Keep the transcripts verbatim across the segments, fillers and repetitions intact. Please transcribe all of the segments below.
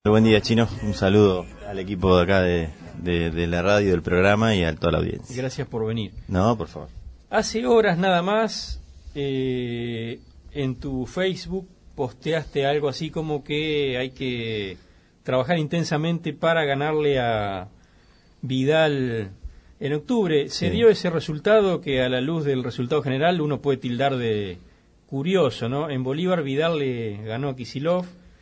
Buen día, Chino. Un saludo al equipo de acá de, de, de la radio, del programa y a toda la audiencia. Gracias por venir. No, por favor. Hace horas nada más, eh, en tu Facebook posteaste algo así como que hay que trabajar intensamente para ganarle a Vidal en octubre. ¿Se Sí. dio ese resultado que a la luz del resultado general uno puede tildar de curioso, ¿no? En Bolívar Vidal le ganó a Kicillof.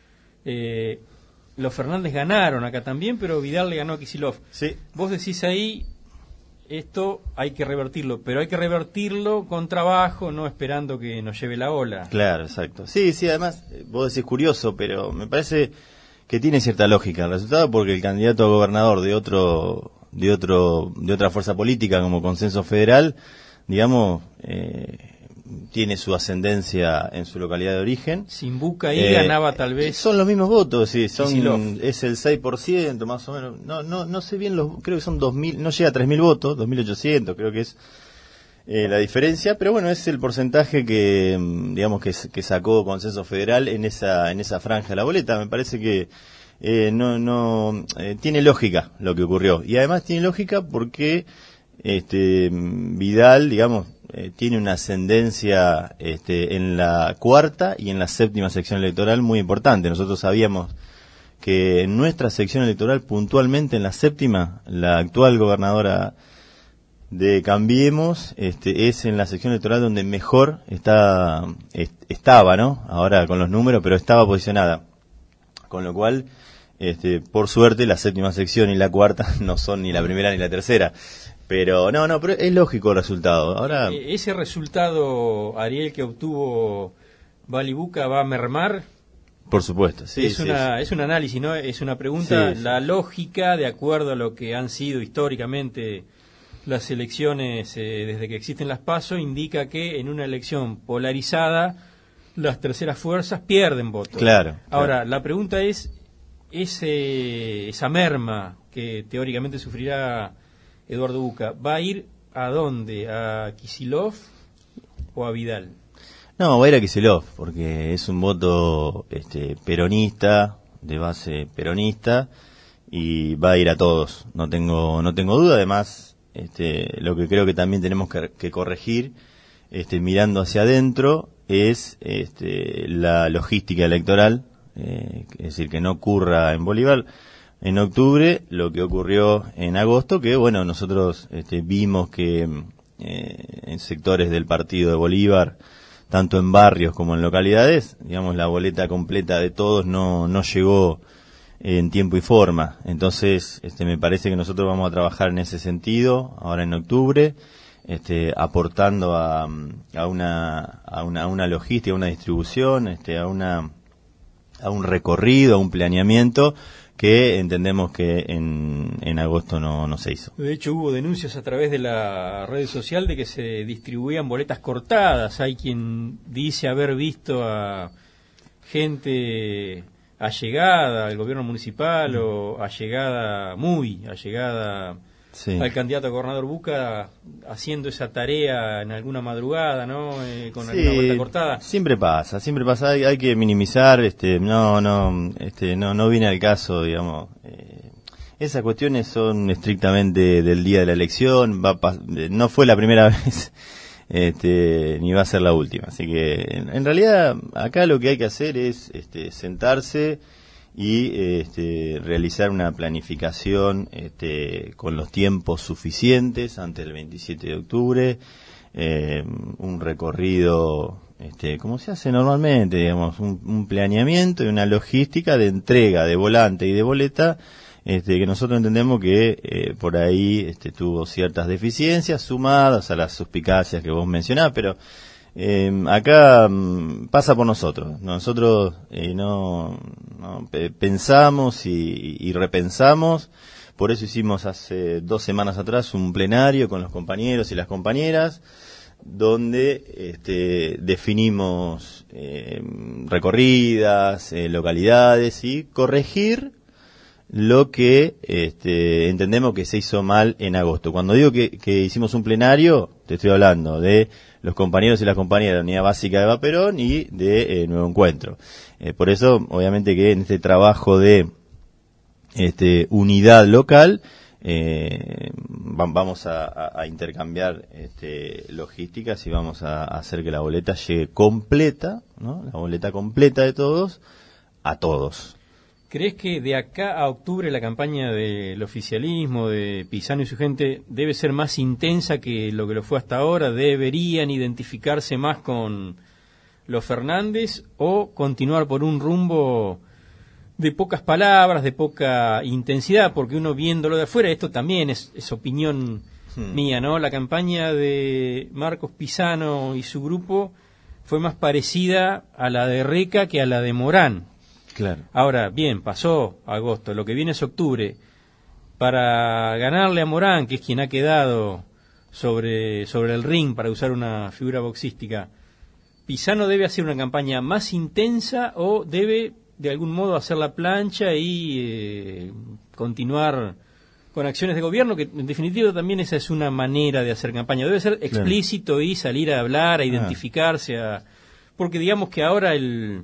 Eh, los Fernández ganaron acá también, pero Vidal le ganó a Kicillof. Sí. Vos decís ahí, esto hay que revertirlo, pero hay que revertirlo con trabajo, no esperando que nos lleve la ola. Claro, exacto. Sí, sí, además, eh, vos decís curioso, pero me parece que tiene cierta lógica el resultado, porque el candidato a gobernador de otro, de otro, de otra fuerza política como Consenso Federal, digamos, eh, tiene su ascendencia en su localidad de origen. Sin Buca ahí Eh, ganaba tal vez. Son los mismos votos, sí, son Kicillof. es el seis por ciento más o menos. No no no sé bien los, creo que son dos mil, no llega a tres mil votos, dos mil ochocientos, creo que es eh, la diferencia, pero bueno, es el porcentaje que mm, digamos que que sacó Consenso Federal en esa en esa franja de la boleta. Me parece que eh, no no eh, tiene lógica lo que ocurrió, y además tiene lógica porque este Vidal, digamos, eh, tiene una ascendencia este, en la cuarta y en la séptima sección electoral muy importante. Nosotros sabíamos que en nuestra sección electoral, puntualmente en la séptima, la actual gobernadora de Cambiemos este, es en la sección electoral donde mejor está est estaba, ¿no? Ahora con los números, pero estaba posicionada. Con lo cual, este, por suerte, la séptima sección y la cuarta no son ni la primera ni la tercera. Pero no, no, pero es lógico el resultado. Ahora, Eh, ese resultado, Ariel, que obtuvo Balibuca, va a mermar. por supuesto, sí, es sí, una sí. es un análisis, ¿no? Es una pregunta. Sí, sí. La lógica, de acuerdo a lo que han sido históricamente las elecciones eh, desde que existen las PASO, indica que en una elección polarizada las terceras fuerzas pierden votos. Claro. Ahora, claro. la pregunta es, ese, esa merma que teóricamente sufrirá Eduardo Buca, ¿va a ir a dónde? ¿A Kicillof o a Vidal? No, va a ir a Kicillof, porque es un voto este, peronista, de base peronista, y va a ir a todos. No tengo no tengo duda. Además, este, lo que creo que también tenemos que, que corregir, este, mirando hacia adentro, es este, la logística electoral, eh, es decir, que no ocurra en Bolívar en octubre lo que ocurrió en agosto, que bueno, nosotros este, vimos que eh, en sectores del partido de Bolívar, tanto en barrios como en localidades, digamos, la boleta completa de todos no, no llegó en tiempo y forma. Entonces, este, me parece que nosotros vamos a trabajar en ese sentido ahora en octubre, este, aportando a, a una, a una, a una logística, a una distribución, este, a una, a un recorrido, a un planeamiento que entendemos que en, en agosto no, no se hizo. De hecho, hubo denuncias a través de la red social de que se distribuían boletas cortadas. Hay quien dice haber visto a gente allegada al gobierno municipal mm. o allegada, muy allegada sí. al candidato a gobernador Buca, haciendo esa tarea en alguna madrugada, ¿no? Eh, con sí, alguna vuelta cortada. Siempre pasa, siempre pasa. Hay, hay que minimizar, este, no, no, este, no, no viene al caso, digamos. Eh, esas cuestiones son estrictamente del día de la elección. Va pa, no fue la primera vez, este, ni va a ser la última. Así que, en, en realidad, acá lo que hay que hacer es, este, sentarse y este, realizar una planificación este, con los tiempos suficientes antes del veintisiete de octubre, eh, un recorrido este, como se hace normalmente, digamos, un, un planeamiento y una logística de entrega de volante y de boleta, este, que nosotros entendemos que eh, por ahí este, tuvo ciertas deficiencias sumadas a las suspicacias que vos mencionás, pero Eh, acá mm, pasa por nosotros. Nosotros eh, no, no pe pensamos y, y repensamos. Por eso hicimos hace dos semanas atrás un plenario con los compañeros y las compañeras, donde este, definimos eh, recorridas, eh, localidades y corregir lo que este, entendemos que se hizo mal en agosto. Cuando digo que, que hicimos un plenario, te estoy hablando de los compañeros y las compañeras de la Unidad Básica de Eva Perón y de eh, Nuevo Encuentro. Eh, por eso, obviamente que en este trabajo de este, unidad local, eh, va, vamos a, a, a intercambiar este, logísticas y vamos a, a hacer que la boleta llegue completa, ¿no? La boleta completa de todos, a todos. ¿Crees que de acá a octubre la campaña del oficialismo, de Pisano y su gente, debe ser más intensa que lo que lo fue hasta ahora? ¿Deberían identificarse más con los Fernández o continuar por un rumbo de pocas palabras, de poca intensidad? Porque uno viéndolo de afuera, esto también es, es opinión hmm. mía, ¿no? La campaña de Marcos Pisano y su grupo fue más parecida a la de Reca que a la de Morán. Claro. Ahora, bien, pasó agosto, lo que viene es octubre. Para ganarle a Morán, que es quien ha quedado sobre, sobre el ring, para usar una figura boxística, ¿Pisano debe hacer una campaña más intensa o debe de algún modo hacer la plancha y eh, continuar con acciones de gobierno? Que en definitiva también esa es una manera de hacer campaña. Debe ser explícito claro. y salir a hablar, a identificarse, a... porque digamos que ahora el...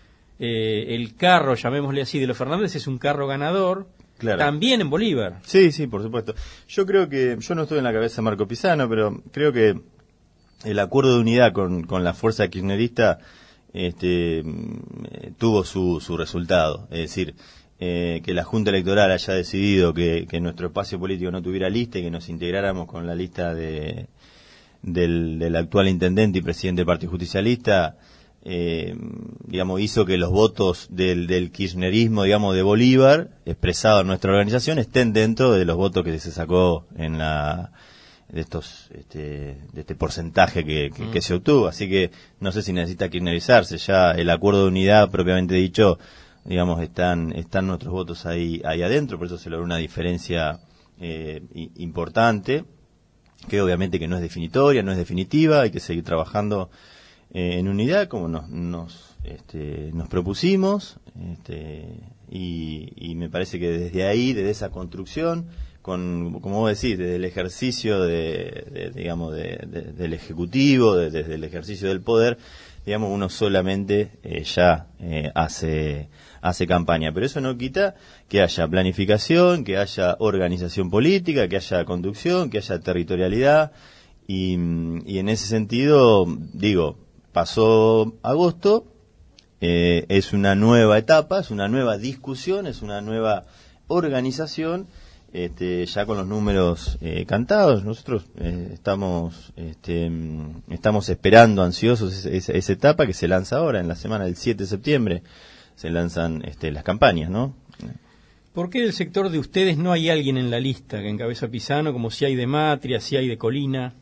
Eh, el carro, llamémosle así, de los Fernández es un carro ganador, claro. también en Bolívar. Sí, sí, por supuesto. Yo creo que, yo no estoy en la cabeza de Marco Pisano, pero creo que el acuerdo de unidad con, con la fuerza kirchnerista este, tuvo su, su resultado. Es decir, eh, que la Junta Electoral haya decidido que, que nuestro espacio político no tuviera lista y que nos integráramos con la lista de, del, del actual intendente y presidente del Partido Justicialista, Eh, digamos, hizo que los votos del, del kirchnerismo, digamos, de Bolívar, expresados en nuestra organización, estén dentro de los votos que se sacó en la, de estos, este, de este porcentaje que, que, mm. que se obtuvo. Así que no sé si necesita kirchnerizarse. Ya el acuerdo de unidad, propiamente dicho, digamos, están, están nuestros votos ahí, ahí adentro, por eso se logró una diferencia, eh, importante, que obviamente que no es definitoria, no es definitiva, hay que seguir trabajando en unidad como nos nos, este, nos propusimos este, y, y me parece que desde ahí, desde esa construcción, con como vos decís, desde el ejercicio de, de digamos de, de, del ejecutivo, de, desde el ejercicio del poder, digamos, uno solamente eh, ya eh, hace hace campaña, pero eso no quita que haya planificación, que haya organización política, que haya conducción, que haya territorialidad y, y en ese sentido digo, pasó agosto, eh, es una nueva etapa, es una nueva discusión, es una nueva organización, este, ya con los números eh, cantados. Nosotros eh, estamos este, estamos esperando ansiosos esa, esa, esa etapa que se lanza ahora, en la semana del siete de septiembre, se lanzan este, las campañas, ¿no? ¿Por qué del sector de ustedes no hay alguien en la lista que encabeza Pisano, como si hay de Matria, si hay de Colina?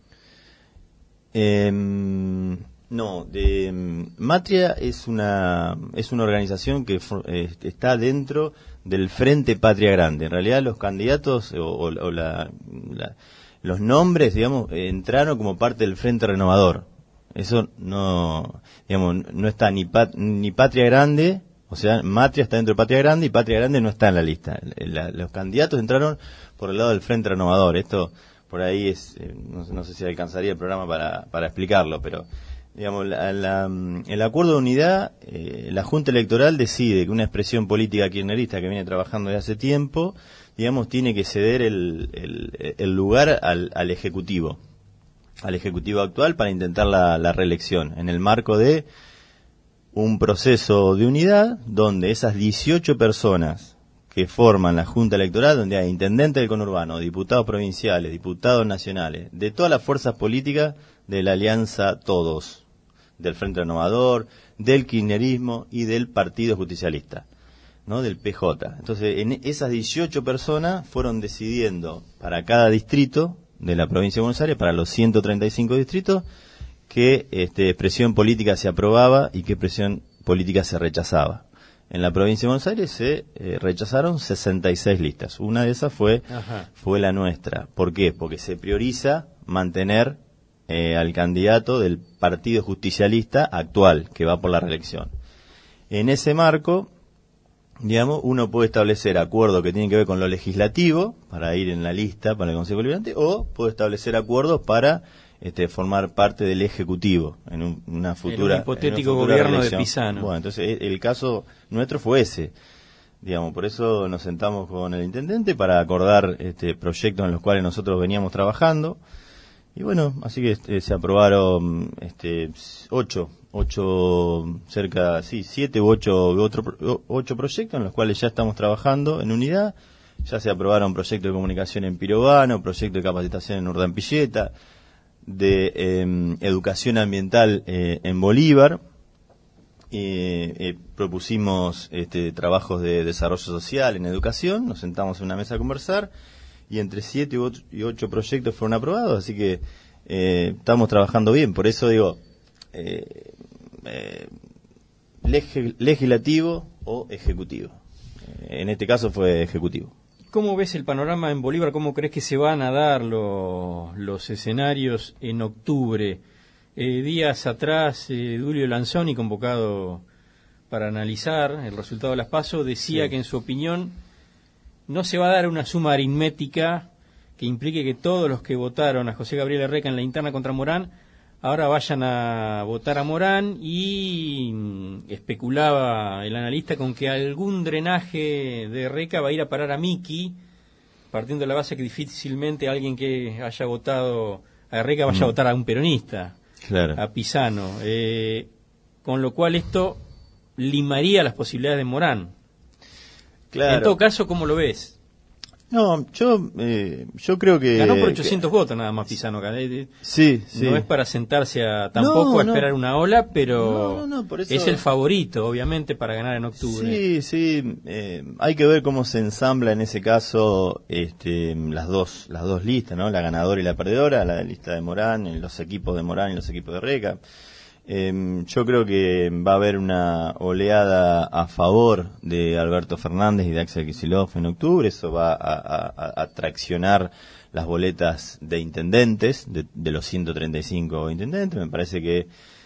Eh, No, de Matria es una es una organización que eh, está dentro del Frente Patria Grande. En realidad los candidatos o, o, o la, la, los nombres, digamos, eh, entraron como parte del Frente Renovador. Eso no, digamos, no está ni pat, ni Patria Grande, o sea, Matria está dentro de Patria Grande y Patria Grande no está en la lista. La, los candidatos entraron por el lado del Frente Renovador. Esto por ahí es, eh, no, no sé si alcanzaría el programa para para explicarlo, pero digamos, la, la, el acuerdo de unidad, eh, la Junta Electoral decide que una expresión política kirchnerista que viene trabajando desde hace tiempo, digamos, tiene que ceder el, el, el lugar al, al Ejecutivo, al Ejecutivo actual para intentar la, la reelección, en el marco de un proceso de unidad donde esas dieciocho personas que forman la Junta Electoral, donde hay intendentes del conurbano, diputados provinciales, diputados nacionales, de todas las fuerzas políticas de la Alianza Todos, del Frente Renovador, del kirchnerismo y del Partido Justicialista, ¿no? Del P J. Entonces, en esas dieciocho personas fueron decidiendo para cada distrito de la provincia de Buenos Aires, para los ciento treinta y cinco distritos, qué este, expresión política se aprobaba y qué expresión política se rechazaba. En la provincia de Buenos Aires se eh, rechazaron sesenta y seis listas. Una de esas fue, fue la nuestra. ¿Por qué? Porque se prioriza mantener Eh, al candidato del Partido Justicialista actual, que va por la reelección. En ese marco, digamos, uno puede establecer acuerdos que tienen que ver con lo legislativo, para ir en la lista para el Consejo Deliberante, o puede establecer acuerdos para este, formar parte del Ejecutivo en un, una futura, en un hipotético en una futura gobierno reelección. de Pisano. Bueno, entonces el caso nuestro fue ese. digamos, por eso nos sentamos con el intendente para acordar este proyectos en los cuales nosotros veníamos trabajando. Y bueno, así que este, se aprobaron este ocho, ocho, cerca, sí, siete u ocho, otro, ocho proyectos en los cuales ya estamos trabajando en unidad. Ya se aprobaron proyectos de comunicación en Pirovano, proyecto de capacitación en Urdampilleta, de eh, educación ambiental eh, en Bolívar. Eh, eh, propusimos este, trabajos de desarrollo social en educación, nos sentamos en una mesa a conversar y entre siete u ocho, y ocho proyectos fueron aprobados, así que eh, estamos trabajando bien. Por eso digo, eh, eh, leg- legislativo o ejecutivo. Eh, en este caso fue ejecutivo. ¿Cómo ves el panorama en Bolívar? ¿Cómo crees que se van a dar lo, los escenarios en octubre? Eh, días atrás, eh, Dulio Lanzoni, convocado para analizar el resultado de las PASO, decía sí. que en su opinión no se va a dar una suma aritmética que implique que todos los que votaron a José Gabriel Erreca en la interna contra Morán ahora vayan a votar a Morán, y mmm, especulaba el analista con que algún drenaje de Erreca va a ir a parar a Miki, partiendo de la base que difícilmente alguien que haya votado a Erreca vaya mm. a votar a un peronista. Claro. A Pisano, eh, con lo cual esto limaría las posibilidades de Morán. Claro. En todo caso, ¿cómo lo ves? No, yo eh, yo creo que... Ganó por ochocientos que... votos nada más Pisano. Eh, sí, sí. No es para sentarse a tampoco no, a esperar no. una ola, pero no, no, no, por eso... es el favorito, obviamente, para ganar en octubre. Sí, sí. Eh, hay que ver cómo se ensambla en ese caso este, las dos las dos listas, ¿no? La ganadora y la perdedora, la lista de Morán, los equipos de Morán y los equipos de Erreca. Eh, yo creo que va a haber una oleada a favor de Alberto Fernández y de Axel Kicillof en octubre. Eso va a, a, a traccionar las boletas de intendentes, de, de los ciento treinta y cinco intendentes. Me parece que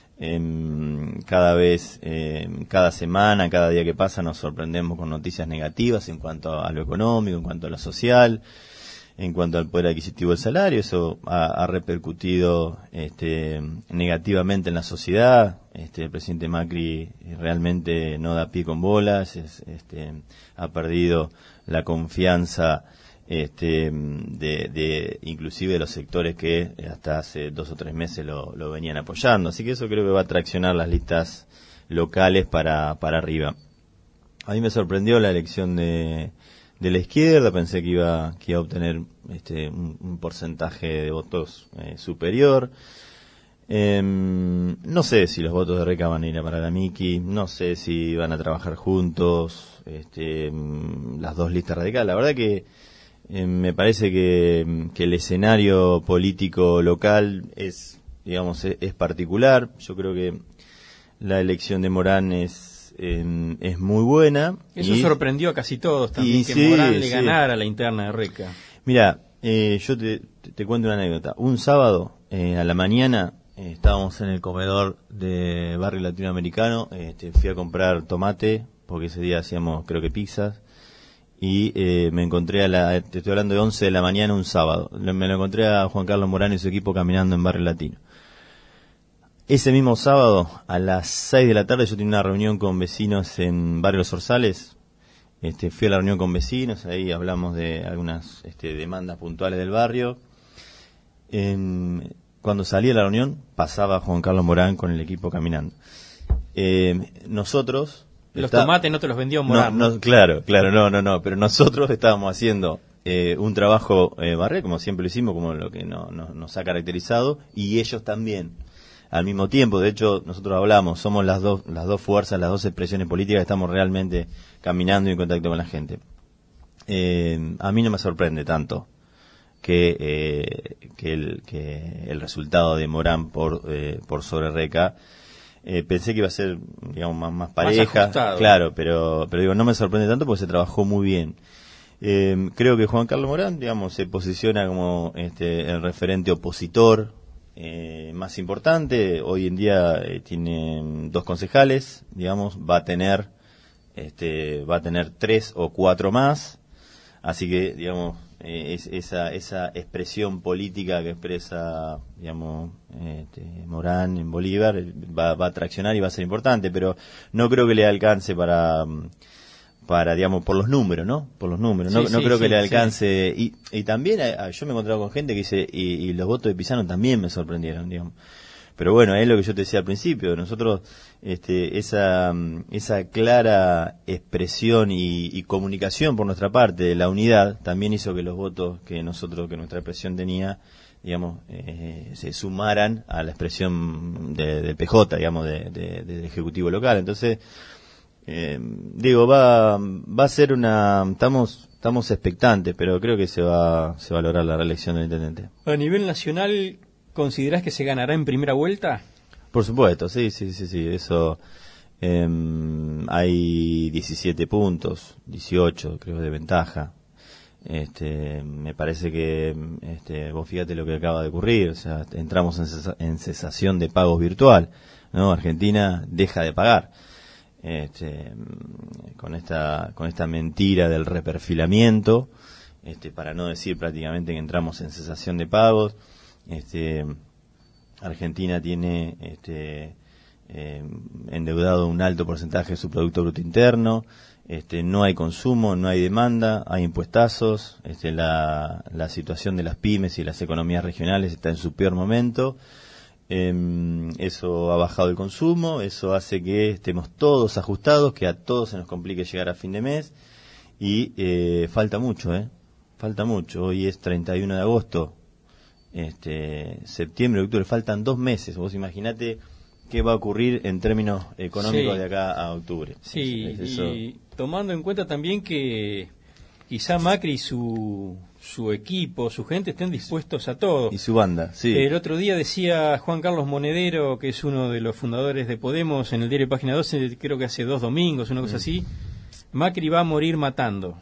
eh, cada vez, eh, cada semana, cada día que pasa nos sorprendemos con noticias negativas en cuanto a lo económico, en cuanto a lo social, en cuanto al poder adquisitivo del salario. Eso ha, ha repercutido este, negativamente en la sociedad. Este, el presidente Macri realmente no da pie con bolas, es, este, ha perdido la confianza este, de, de inclusive de los sectores que hasta hace dos o tres meses lo, lo venían apoyando. Así que eso creo que va a traccionar las listas locales para, para arriba. A mí me sorprendió la elección de de la izquierda, pensé que iba que iba a obtener este un, un porcentaje de votos eh, superior. Eh, no sé si los votos de Erreca van a ir a parar a Miki, no sé si van a trabajar juntos este las dos listas radicales. La verdad que eh, me parece que, que el escenario político local es, digamos, es, es particular. Yo creo que la elección de Morán es Eh, es muy buena. Eso y, sorprendió a casi todos también, que sí, Morán le sí. ganara la interna de Erreca. Mira, eh, yo te, te, te cuento una anécdota. Un sábado eh, a la mañana eh, estábamos en el comedor de Barrio Latinoamericano, este, fui a comprar tomate, porque ese día hacíamos creo que pizzas, y eh, me encontré a la, te estoy hablando de once de la mañana un sábado, me lo encontré a Juan Carlos Morán y su equipo caminando en Barrio Latino. Ese mismo sábado, a las seis de la tarde, yo tenía una reunión con vecinos en Barrio Los Orzales. Este, fui a la reunión con vecinos, ahí hablamos de algunas este, demandas puntuales del barrio. Eh, cuando salí de la reunión, pasaba Juan Carlos Morán con el equipo caminando. Eh, nosotros... Los está, tomates no te los vendió Morán. No, no, claro, claro, no, no, no, pero nosotros estábamos haciendo eh, un trabajo eh, barrio, como siempre lo hicimos, como lo que no, no, nos ha caracterizado, y ellos también. Al mismo tiempo, de hecho, nosotros hablamos, somos las dos las dos fuerzas, las dos expresiones políticas que estamos realmente caminando y en contacto con la gente. Eh, a mí no me sorprende tanto que eh, que, el, que el resultado de Morán por eh, por sobre Erreca. Eh, pensé que iba a ser, digamos, más, más pareja, más claro, pero pero digo, no me sorprende tanto porque se trabajó muy bien. Eh, creo que Juan Carlos Morán, digamos, se posiciona como este el referente opositor Eh, más importante. Hoy en día eh, tiene dos concejales, digamos, va a tener este va a tener tres o cuatro más, así que digamos eh, es, esa esa expresión política que expresa, digamos, este, Morán en Bolívar va, va a traccionar y va a ser importante, pero no creo que le alcance para para, digamos, por los números, ¿no? Por los números. No, sí, no sí, creo que sí, le alcance. sí. Y, y también a, a, yo me he encontrado con gente que dice, y, y los votos de Pisano también me sorprendieron, digamos. Pero bueno, es lo que yo te decía al principio. Nosotros, este, esa, esa clara expresión y, y comunicación por nuestra parte de la unidad también hizo que los votos que nosotros, que nuestra expresión tenía, digamos, eh, se sumaran a la expresión de, del P J, digamos, de, de, del Ejecutivo local. Entonces, eh, digo, va, va a ser una, estamos, estamos expectantes, pero creo que se va, se va a lograr la reelección del intendente. A nivel nacional, ¿considerás que se ganará en primera vuelta? Por supuesto, sí, sí, sí, sí, eso, eh, hay diecisiete puntos, dieciocho creo de ventaja. Este, me parece que, este, vos fíjate lo que acaba de ocurrir, o sea, entramos en, cesa, en cesación de pagos virtual, ¿no? Argentina deja de pagar, este, con esta, con esta mentira del reperfilamiento, este, para no decir prácticamente que entramos en cesación de pagos. Este, Argentina tiene, este, eh, endeudado un alto porcentaje de su Producto Bruto Interno. Este, no hay consumo, no hay demanda, hay impuestazos, este, la, la situación de las pymes y las economías regionales está en su peor momento, eh, eso ha bajado el consumo, eso hace que estemos todos ajustados, que a todos se nos complique llegar a fin de mes, y eh, falta mucho, ¿eh? Falta mucho, hoy es treinta y uno de agosto, este, septiembre, octubre, faltan dos meses, vos imaginate qué va a ocurrir en términos económicos sí. de acá a octubre. Sí, es, es eso. Y tomando en cuenta también que quizá Macri y su, su equipo, su gente estén dispuestos a todo. Y su banda, sí. El otro día decía Juan Carlos Monedero, que es uno de los fundadores de Podemos, en el diario Página doce, creo que hace dos domingos, una cosa mm. así, Macri va a morir matando.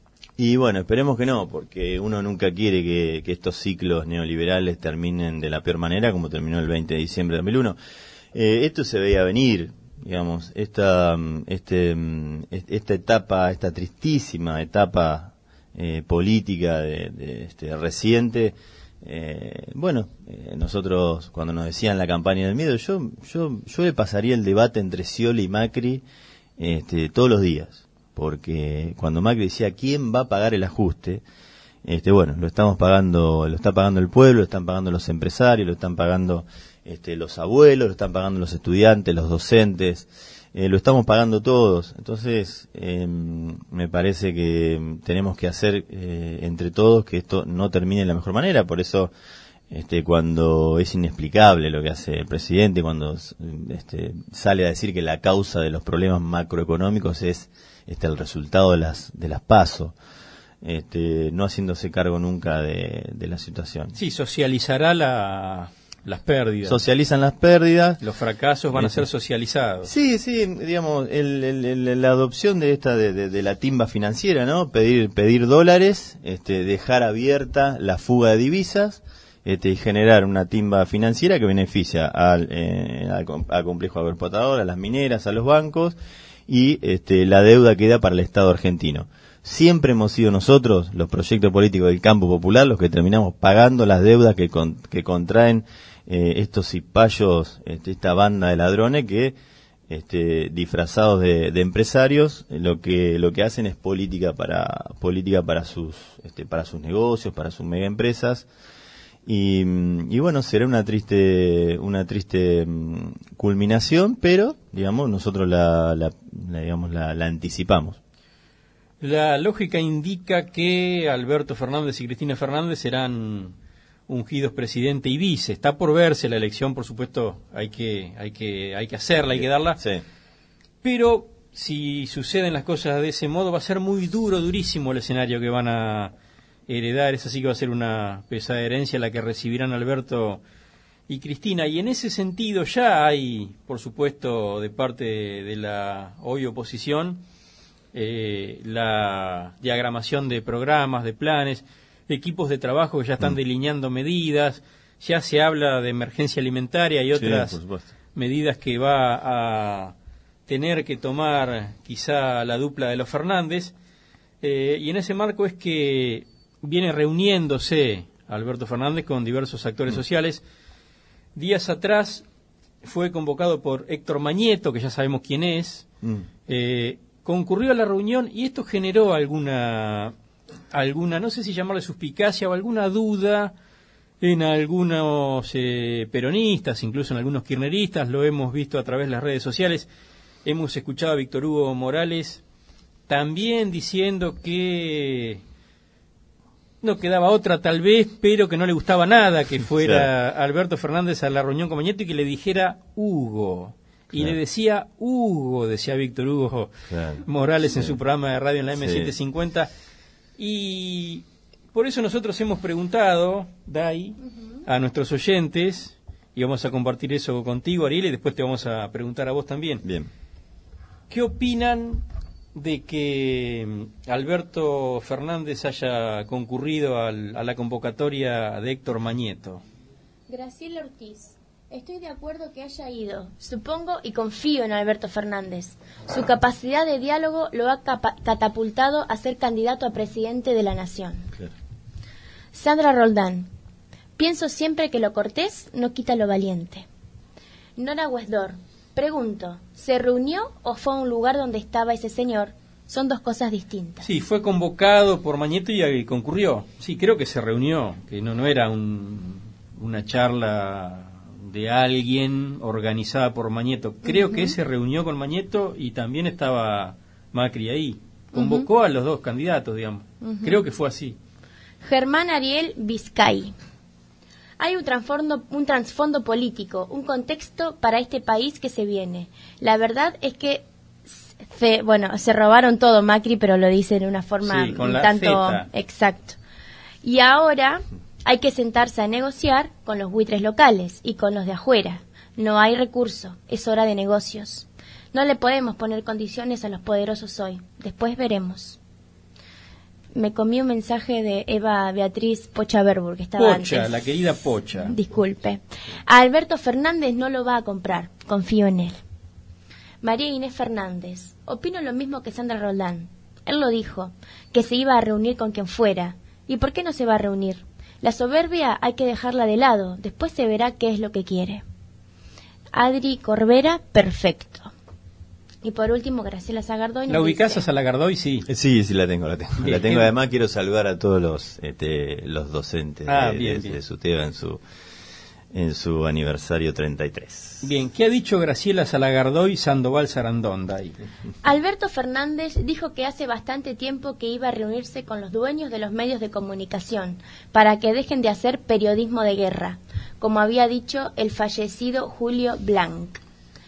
Y bueno, esperemos que no, porque uno nunca quiere que, que estos ciclos neoliberales terminen de la peor manera, como terminó el veinte de diciembre de dos mil uno. Eh, esto se veía venir, digamos, esta, este, esta etapa, esta tristísima etapa eh, política de, de este reciente. Eh, bueno, eh, nosotros cuando nos decían la campaña del miedo, yo, yo, yo le pasaría el debate entre Scioli y Macri este, todos los días, porque cuando Macri decía quién va a pagar el ajuste, este, bueno, lo estamos pagando, lo está pagando el pueblo, lo están pagando los empresarios, lo están pagando Este, los abuelos, lo están pagando los estudiantes, los docentes, eh, lo estamos pagando todos. Entonces, eh, me parece que tenemos que hacer eh, entre todos que esto no termine de la mejor manera. Por eso, este, cuando es inexplicable lo que hace el presidente, cuando este, sale a decir que la causa de los problemas macroeconómicos es este, el resultado de las de las PASO. Este, no haciéndose cargo nunca de, de la situación. Sí, socializará la... las pérdidas. Socializan las pérdidas. Los fracasos van a ser socializados. Sí, sí, digamos, el, el, el, la adopción de esta, de, de, de la timba financiera, ¿no? Pedir, pedir dólares, este, dejar abierta la fuga de divisas, este, y generar una timba financiera que beneficia al, eh, al, al complejo agroexportador, a las mineras, a los bancos, y este, la deuda queda para el Estado argentino. Siempre hemos sido nosotros, los proyectos políticos del campo popular, los que terminamos pagando las deudas que, con, que contraen Eh, estos cipayos, este, esta banda de ladrones que, este, disfrazados de, de empresarios, lo que lo que hacen es política para política para sus este, para sus negocios, para sus mega empresas y, y bueno, será una triste una triste um, culminación, pero digamos nosotros la, la, la digamos la, la anticipamos. La lógica indica que Alberto Fernández y Cristina Fernández serán ungidos presidente y vice. Está por verse la elección, por supuesto, hay que hay que hay que hacerla, hay que darla. Sí. Pero si suceden las cosas de ese modo va a ser muy duro, durísimo el escenario que van a heredar. Es así que va a ser una pesada herencia la que recibirán Alberto y Cristina. Y en ese sentido ya hay, por supuesto, de parte de la hoy oposición, eh, la diagramación de programas, de planes, equipos de trabajo que ya están mm. delineando medidas, ya se habla de emergencia alimentaria y otras sí, medidas que va a tener que tomar quizá la dupla de los Fernández, eh, y en ese marco es que viene reuniéndose Alberto Fernández con diversos actores mm. sociales. Días atrás fue convocado por Héctor Mañeto, que ya sabemos quién es, mm. eh, concurrió a la reunión y esto generó alguna, alguna no sé si llamarle suspicacia o alguna duda en algunos eh, peronistas, incluso en algunos kirchneristas, lo hemos visto a través de las redes sociales. Hemos escuchado a Víctor Hugo Morales también diciendo que no quedaba otra tal vez, pero que no le gustaba nada que fuera claro. Alberto Fernández a la reunión con Mañeto y que le dijera Hugo. Y claro. le decía Hugo, decía Víctor Hugo claro. Morales sí. en su programa de radio en la M setecientos cincuenta. Sí. Y por eso nosotros hemos preguntado, Dai, uh-huh. a nuestros oyentes, y vamos a compartir eso contigo, Ariel, y después te vamos a preguntar a vos también. Bien. ¿Qué opinan de que Alberto Fernández haya concurrido al, a la convocatoria de Héctor Mañeto? Graciela Ortiz. Estoy de acuerdo que haya ido. Supongo y confío en Alberto Fernández. Su capacidad de diálogo lo ha capa- catapultado a ser candidato a presidente de la Nación. Claro. Sandra Roldán. Pienso siempre que lo cortés no quita lo valiente. Nora Westdor. Pregunto, ¿se reunió o fue a un lugar donde estaba ese señor? Son dos cosas distintas. Sí, fue convocado por Mañeto y, y concurrió. Sí, creo que se reunió, que no, no era un, una charla de alguien organizada por Mañeto. Creo uh-huh. que se reunió con Mañeto y también estaba Macri ahí. Convocó uh-huh. a los dos candidatos, digamos. Uh-huh. Creo que fue así. Germán Ariel Vizcay. Hay un trasfondo, un trasfondo político, un contexto para este país que se viene. La verdad es que, se, bueno, se robaron todo Macri, pero lo dice de una forma sí, con un la tanto zeta. Exacto. Y ahora hay que sentarse a negociar con los buitres locales y con los de afuera. No hay recurso, es hora de negocios. No le podemos poner condiciones a los poderosos hoy. Después veremos. Me comí un mensaje de Eva Beatriz Pocha Verburg, que estaba Pocha, antes. La querida Pocha. Disculpe. A Alberto Fernández no lo va a comprar, confío en él. María Inés Fernández. Opino lo mismo que Sandra Roldán. Él lo dijo, que se iba a reunir con quien fuera. ¿Y por qué no se va a reunir? La soberbia hay que dejarla de lado, después se verá qué es lo que quiere. Adri Corbera, perfecto. Y por último, Graciela Zagardoy. ¿La ubicás a Salagardoy? Sí. Sí, sí, la tengo, la tengo. Bien. La tengo. Además, quiero saludar a todos los este, los docentes ah, de, bien, de, bien. de SUTEBA en su, en su aniversario treinta y tres. Bien, ¿qué ha dicho Graciela Salagardoy Sandoval Sarandón? Ahí? Alberto Fernández dijo que hace bastante tiempo que iba a reunirse con los dueños de los medios de comunicación para que dejen de hacer periodismo de guerra, como había dicho el fallecido Julio Blanc.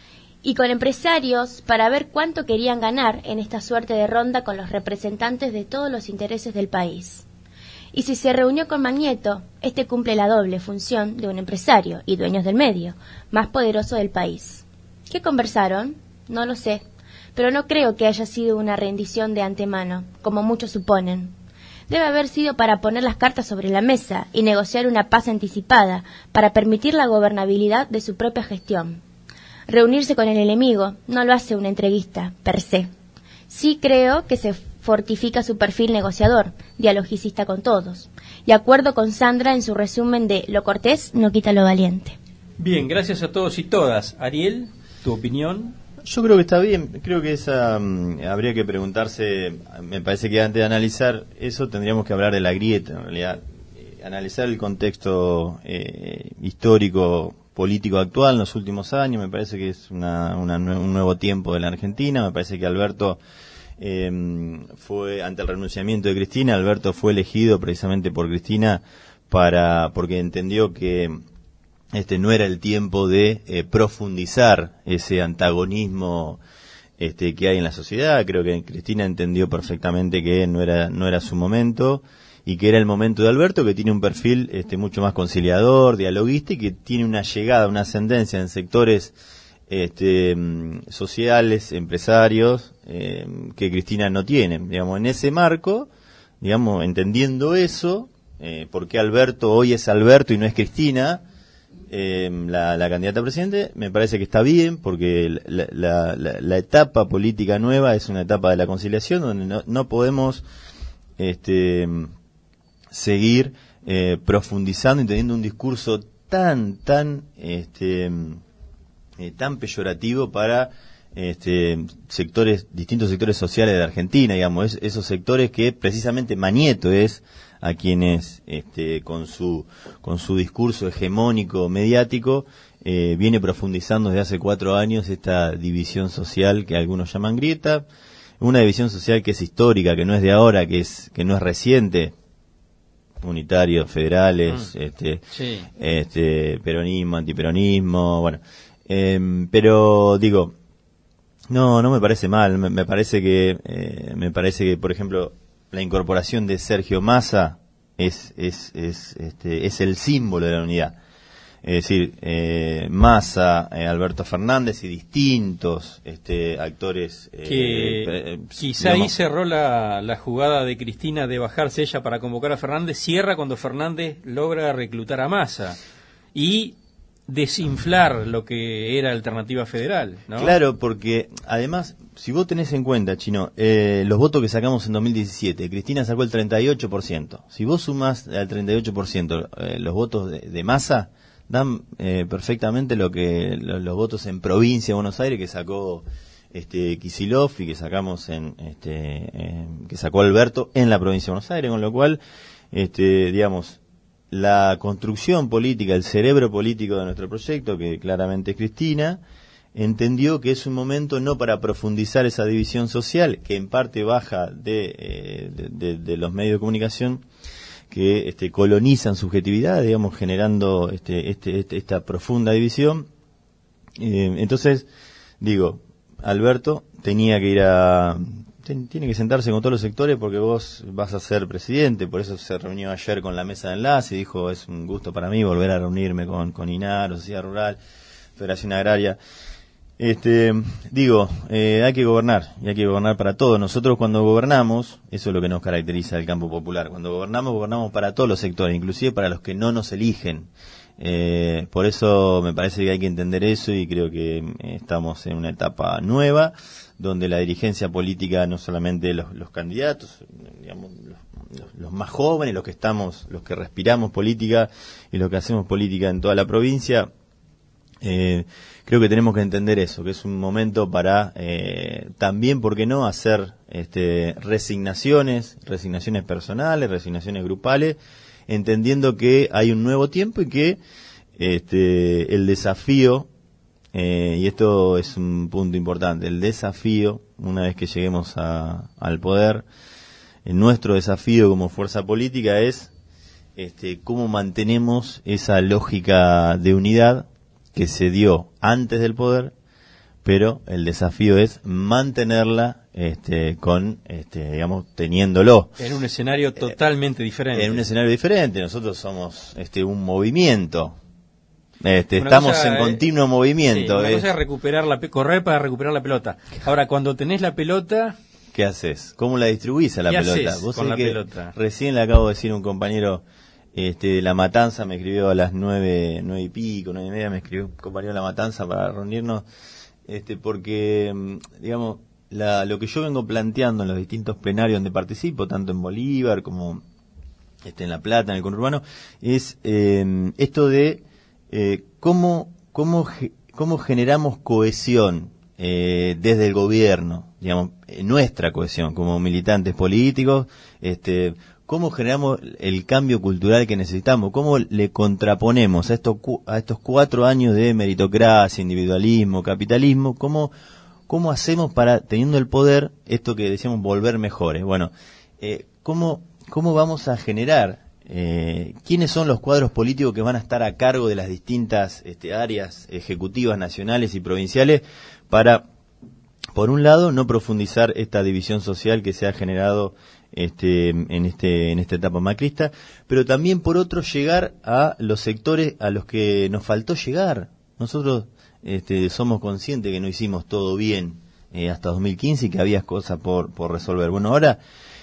Y con empresarios para ver cuánto querían ganar en esta suerte de ronda con los representantes de todos los intereses del país. Y si se reunió con Mañeto, este cumple la doble función de un empresario y dueños del medio, más poderoso del país. ¿Qué conversaron? No lo sé, pero no creo que haya sido una rendición de antemano, como muchos suponen. Debe haber sido para poner las cartas sobre la mesa y negociar una paz anticipada para permitir la gobernabilidad de su propia gestión. Reunirse con el enemigo no lo hace un entreguista, per se. Sí creo que se fortifica su perfil negociador, dialogicista con todos. Y acuerdo con Sandra en su resumen de lo cortés no quita lo valiente. Bien, gracias a todos y todas. Ariel, ¿tu opinión? Yo creo que está bien. Creo que esa um, habría que preguntarse, me parece que antes de analizar eso tendríamos que hablar de la grieta, en realidad. Eh, analizar el contexto eh, histórico político actual en los últimos años, me parece que es una, una, un nuevo tiempo de la Argentina, me parece que Alberto eh, fue, ante el renunciamiento de Cristina, Alberto fue elegido precisamente por Cristina para, porque entendió que este no era el tiempo de eh, profundizar ese antagonismo este que hay en la sociedad. Creo que Cristina entendió perfectamente que no era, no era su momento, y que era el momento de Alberto, que tiene un perfil este mucho más conciliador, dialoguista, y que tiene una llegada, una ascendencia en sectores este sociales, empresarios, eh, que Cristina no tiene. Digamos, en ese marco, digamos, entendiendo eso, eh, por qué Alberto hoy es Alberto y no es Cristina, eh, la, la candidata a presidente, me parece que está bien, porque la, la, la, la etapa política nueva es una etapa de la conciliación, donde no, no podemos este seguir eh, profundizando y teniendo un discurso tan, tan, este, eh, tan peyorativo para este, sectores, distintos sectores sociales de Argentina, digamos, es, esos sectores que precisamente Manieto es a quienes, este, con su, con su discurso hegemónico mediático, eh, viene profundizando desde hace cuatro años esta división social que algunos llaman grieta, una división social que es histórica, que no es de ahora, que es, que no es reciente, unitarios, federales, mm. este, sí. este, peronismo, antiperonismo, bueno, eh, pero digo, no, no me parece mal, me, me parece que, eh, me parece que, por ejemplo, la incorporación de Sergio Massa es, es, es, este, es el símbolo de la unidad. Es decir, eh, Massa, eh, Alberto Fernández y distintos este, actores. Eh, que eh, quizá digamos, ahí cerró la, la jugada de Cristina de bajarse ella para convocar a Fernández, cierra cuando Fernández logra reclutar a Massa y desinflar lo que era Alternativa Federal, ¿no? Claro, porque además, si vos tenés en cuenta, Chino, eh, los votos que sacamos en dos mil diecisiete, Cristina sacó el treinta y ocho por ciento. Si vos sumás al treinta y ocho por ciento eh, los votos de, de Massa, dan eh, perfectamente lo que lo, los votos en provincia de Buenos Aires que sacó este Kicillof y que sacamos en este eh, que sacó Alberto en la provincia de Buenos Aires, con lo cual este digamos la construcción política, el cerebro político de nuestro proyecto, que claramente es Cristina, entendió que es un momento no para profundizar esa división social que en parte baja de, eh, de, de, de los medios de comunicación que este, colonizan subjetividad, digamos, generando este, este, este, esta profunda división. Eh, entonces, digo, Alberto tenía que ir a... Ten, tiene que sentarse con todos los sectores porque vos vas a ser presidente, por eso se reunió ayer con la mesa de enlace y dijo, es un gusto para mí volver a reunirme con, con INAR, Sociedad Rural, Federación Agraria. Este, digo, eh, hay que gobernar, y hay que gobernar para todos. Nosotros cuando gobernamos, eso es lo que nos caracteriza del campo popular, cuando gobernamos, gobernamos para todos los sectores, inclusive para los que no nos eligen. Eh, por eso me parece que hay que entender eso y creo que estamos en una etapa nueva, donde la dirigencia política, no solamente los, los candidatos, digamos, los, los, los más jóvenes, los que estamos, los que respiramos política y los que hacemos política en toda la provincia, Eh, creo que tenemos que entender eso, que es un momento para eh, también, ¿por qué no?, hacer este, resignaciones, resignaciones personales, resignaciones grupales, entendiendo que hay un nuevo tiempo y que este, el desafío, eh, y esto es un punto importante, el desafío, una vez que lleguemos a, al poder, eh, nuestro desafío como fuerza política es este, cómo mantenemos esa lógica de unidad que se dio antes del poder, pero el desafío es mantenerla este, con, este, digamos, teniéndolo. En un escenario totalmente eh, diferente. En un escenario diferente. Nosotros somos este, un movimiento. Este, estamos cosa, en continuo eh, movimiento. Sí, una cosa es recuperar la correr para recuperar la pelota. Ahora, cuando tenés la pelota, ¿qué haces? ¿Cómo la distribuís a la ¿qué pelota? Haces ¿Vos con la que pelota? Recién le acabo de decir a un compañero este, de La Matanza, me escribió a las nueve, nueve y pico, nueve y media, me escribió un compañero de La Matanza para reunirnos, este, porque, digamos, la, lo que yo vengo planteando en los distintos plenarios donde participo, tanto en Bolívar como este, en La Plata, en el conurbano, es eh, esto de eh, cómo, cómo, cómo generamos cohesión eh, desde el gobierno, digamos, eh, nuestra cohesión como militantes políticos, este, cómo generamos el cambio cultural que necesitamos, cómo le contraponemos a estos, a estos cuatro años de meritocracia, individualismo, capitalismo, cómo, cómo hacemos para, teniendo el poder, esto que decíamos, volver mejores. Bueno, eh, cómo, cómo vamos a generar, eh, quiénes son los cuadros políticos que van a estar a cargo de las distintas este, áreas ejecutivas nacionales y provinciales para, por un lado, no profundizar esta división social que se ha generado este en este en esta etapa macrista, pero también por otro llegar a los sectores a los que nos faltó llegar. Nosotros este, somos conscientes que no hicimos todo bien eh, hasta dos mil quince y que había cosas por por resolver. Bueno, ahora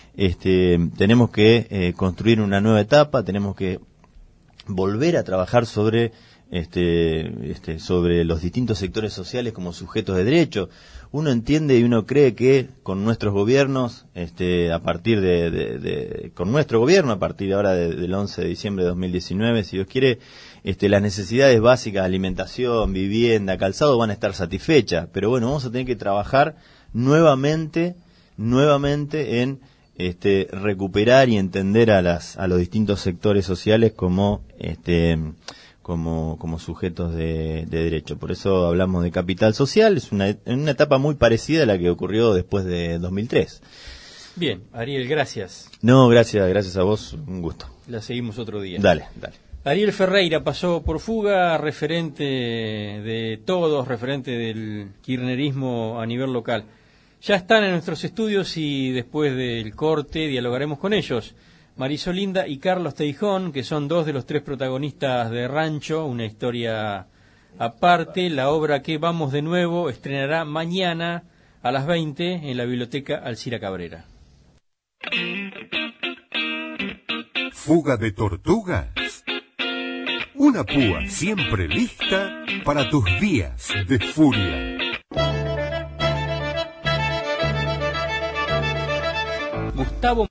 este tenemos que eh, construir una nueva etapa, tenemos que volver a trabajar sobre este, este, sobre los distintos sectores sociales como sujetos de derecho. Uno entiende y uno cree que con nuestros gobiernos, este, a partir de, de, de con nuestro gobierno, a partir ahora de, del once de diciembre de dos mil diecinueve, si Dios quiere, este, las necesidades básicas, alimentación, vivienda, calzado, van a estar satisfechas. Pero bueno, vamos a tener que trabajar nuevamente, nuevamente en este, recuperar y entender a las, a los distintos sectores sociales como, este, como, como sujetos de, de derecho. Por eso hablamos de capital social. Es una, una etapa muy parecida a la que ocurrió después de dos mil tres. Bien, Ariel, gracias. No, gracias, gracias a vos, un gusto. La seguimos otro día. Dale, dale. Ariel Ferreira pasó por Fuga, referente de todos, referente del kirchnerismo a nivel local. Ya están en nuestros estudios y después del corte dialogaremos con ellos. Marisol Linda y Carlos Teijón, que son dos de los tres protagonistas de Rancho, una historia aparte. La obra que Vamos de Nuevo estrenará mañana a las veinte en la Biblioteca Alcira Cabrera. Fuga de tortugas. Una púa siempre lista para tus días de furia. Gustavo